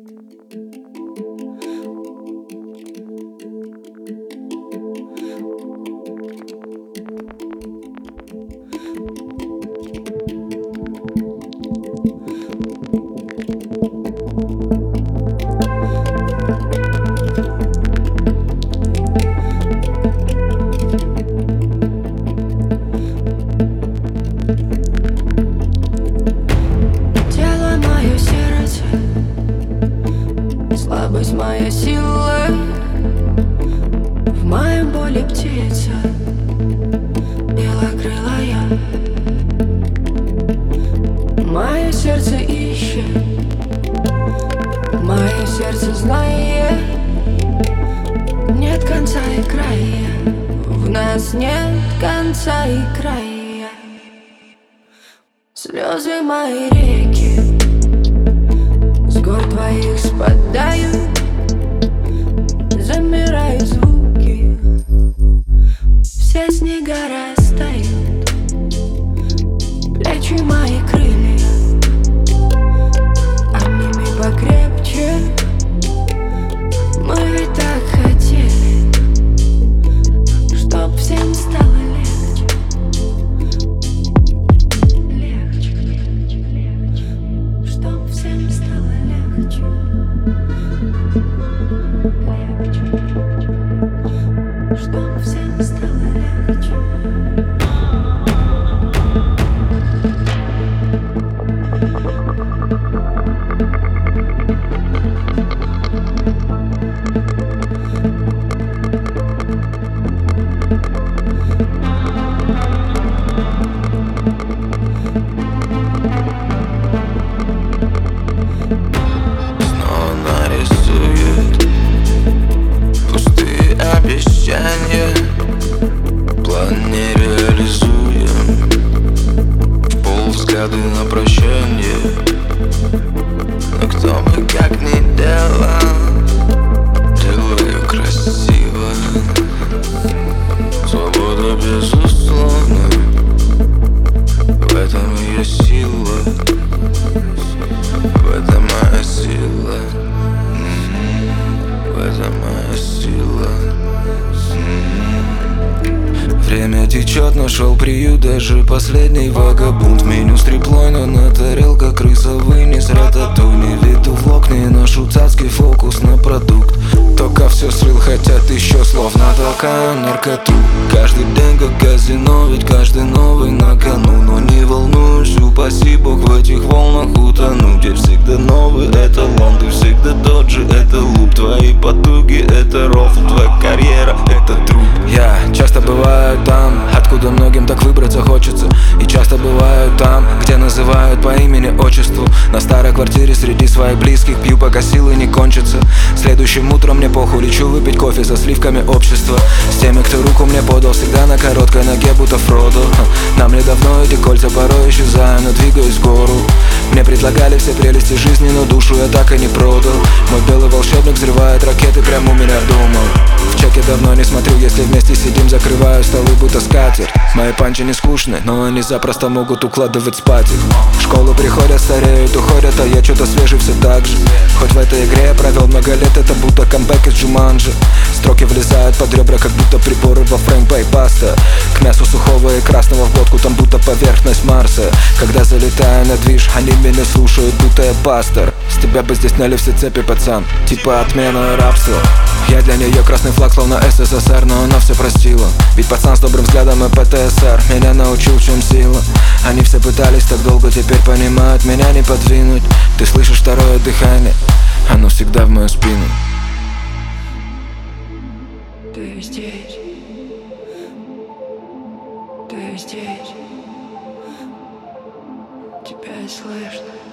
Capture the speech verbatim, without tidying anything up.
Слабость моя сила, в моей боли птица белокрылая. Мое сердце ищет, мое сердце знает, нет конца и края, в нас нет конца и края. Слезы мои реки с гор твоих спадают, замирают звуки, все снега растают, плечи мои крылья, обними покрепче, мы ведь так хотели, чтоб всем стало легче, легче, легче, чтоб всем стало легче, легче, чтоб всем стало легче. План не реализуем, в пол взгляды на прощание. Но кто бы как ни делал, делаю красиво. Свобода безусловна, в этом ее сила, в этом моя сила, в этом моя сила. Время течет, нашел приют даже последний вагабунт. В меню стриплой, но на тарелках крыса вынес рататуй. Не веду в окна и ношу цацкий фокус на продукт. Только все слил, хотят еще словно толкаю наркоту. Каждый день как казино, ведь каждый новый на кону. Но не волнуюсь, упаси бог, в этих волнах утону. Где всегда новый эталон, ты всегда тот же, это луп. Твои потуги это рофл, твоя карьера это труп. Я часто бываю там, откуда многим так выбраться хочется. И часто бываю там, где называют по имени отчеству. На старой квартире среди своих близких пью, пока силы не кончатся. Следующим утром мне похуй, лечу выпить кофе со сливками общества. С теми, кто руку мне подал, всегда на короткой ноге, будто Фродо. Нам ли давно эти кольца порой исчезаю, но двигаюсь в гору. Мне предлагали все прелести жизни, но душу я так и не продал. Мой белый волшебник взрывает ракеты прямо у меня дома. В чеке давно не смотрю, если вместе сидим, закрываю столы, будто скатерть. Мои панчи не скучны, но они запросто могут укладывать спать их. В школу приходят, стареют, уходят, а я что-то свежий все так же. Хоть в этой игре я провел много лет, это будто камбэк из Джуманджи. Строки влезают под ребра, как будто приборы во фреймпей-паста. К мясу сухого и красного в глотку, там будто поверхность Марса. Когда залетаю на движ, они меня слушают, будто я пастор. С тебя бы здесь сняли все цепи, пацан, типа отмена рабства. Я для нее красный флаг, словно СССР, но она все простила. Ведь пацан с добрым взглядом и ПТСР меня научил, в чем сила. Они все пытались так долго, теперь понимают, меня не подвинуть. Ты слышишь второе дыхание, оно всегда в мою спину. Ты здесь, ты здесь, тебя слышно.